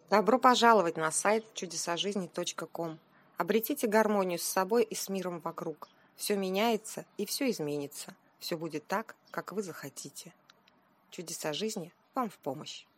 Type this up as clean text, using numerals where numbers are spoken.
Добро пожаловать на сайт чудесожизни.ком. Обретите гармонию с собой и с миром вокруг. Все меняется и все изменится. Все будет так, как вы захотите. Чудеса жизни вам в помощь.